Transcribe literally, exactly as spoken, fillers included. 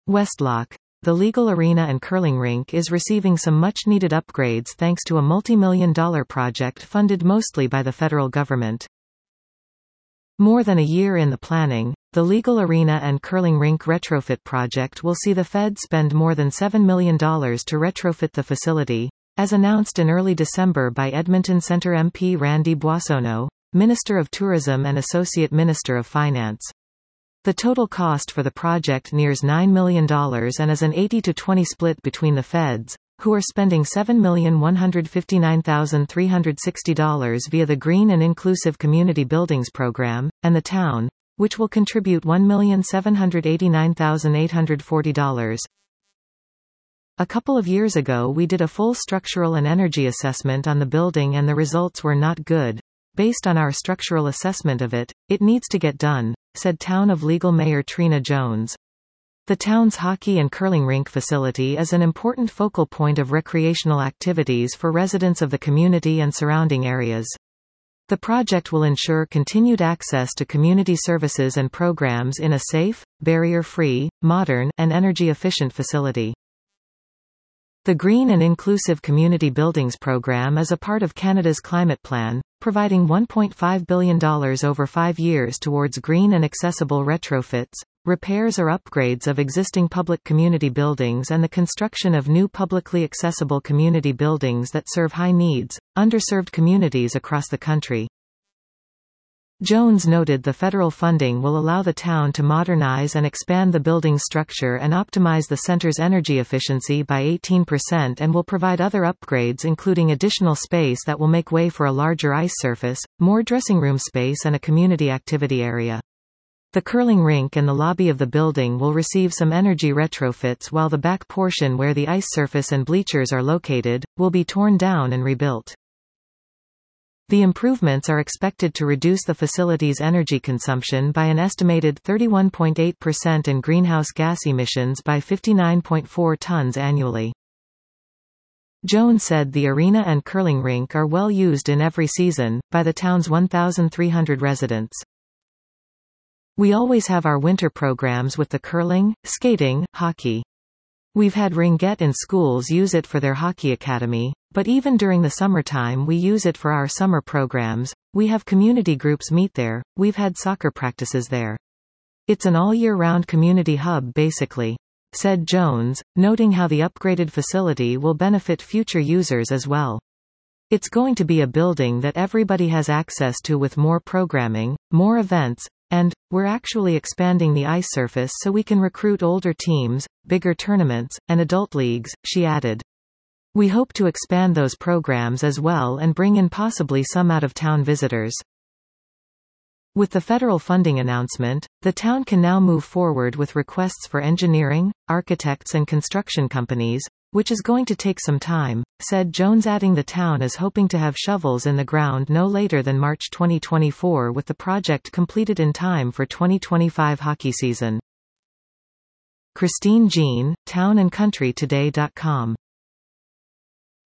Westlock. The legal arena and curling rink is receiving some much-needed upgrades thanks to a multi-million dollar project funded mostly by the federal government. More than a year in the planning, the legal arena and curling rink retrofit project will see the Fed spend more than seven million dollars to retrofit the facility, as announced in early December by Edmonton Centre M P Randy Boissonnault, Minister of Tourism and Associate Minister of Finance. The total cost for the project nears nine million dollars and is an eighty to twenty split between the Feds, who are spending seven million one hundred fifty-nine thousand three hundred sixty dollars via the Green and Inclusive Community Buildings Program, and the town, which will contribute one million seven hundred eighty-nine thousand eight hundred forty dollars. A couple of years ago we did a full structural and energy assessment on the building and the results were not good. Based on our structural assessment of it, it needs to get done, said Town of Legal Mayor Trina Jones. The town's hockey and curling rink facility is an important focal point of recreational activities for residents of the community and surrounding areas. The project will ensure continued access to community services and programs in a safe, barrier-free, modern, and energy-efficient facility. The Green and Inclusive Community Buildings Program is a part of Canada's climate plan, providing one point five billion dollars over five years towards green and accessible retrofits, repairs or upgrades of existing public community buildings and the construction of new publicly accessible community buildings that serve high-needs, underserved communities across the country. Jones noted the federal funding will allow the town to modernize and expand the building's structure and optimize the center's energy efficiency by eighteen percent and will provide other upgrades including additional space that will make way for a larger ice surface, more dressing room space and a community activity area. The curling rink and the lobby of the building will receive some energy retrofits while the back portion where the ice surface and bleachers are located, will be torn down and rebuilt. The improvements are expected to reduce the facility's energy consumption by an estimated thirty-one point eight percent and greenhouse gas emissions by fifty-nine point four tons annually. Jones said the arena and curling rink are well used in every season, by the town's one thousand three hundred residents. We always have our winter programs with the curling, skating, hockey. We've had ringette in schools use it for their hockey academy, but even during the summertime we use it for our summer programs. We have community groups meet there, we've had soccer practices there. It's an all-year-round community hub basically, said Jones, noting how the upgraded facility will benefit future users as well. It's going to be a building that everybody has access to with more programming, more events, and, we're actually expanding the ice surface so we can recruit older teams, bigger tournaments, and adult leagues, she added. We hope to expand those programs as well and bring in possibly some out-of-town visitors. With the federal funding announcement, the town can now move forward with requests for engineering, architects and construction companies, which is going to take some time, said Jones, adding the town is hoping to have shovels in the ground no later than March twenty twenty-four with the project completed in time for twenty twenty-five hockey season. Christine Jean, town and country today dot com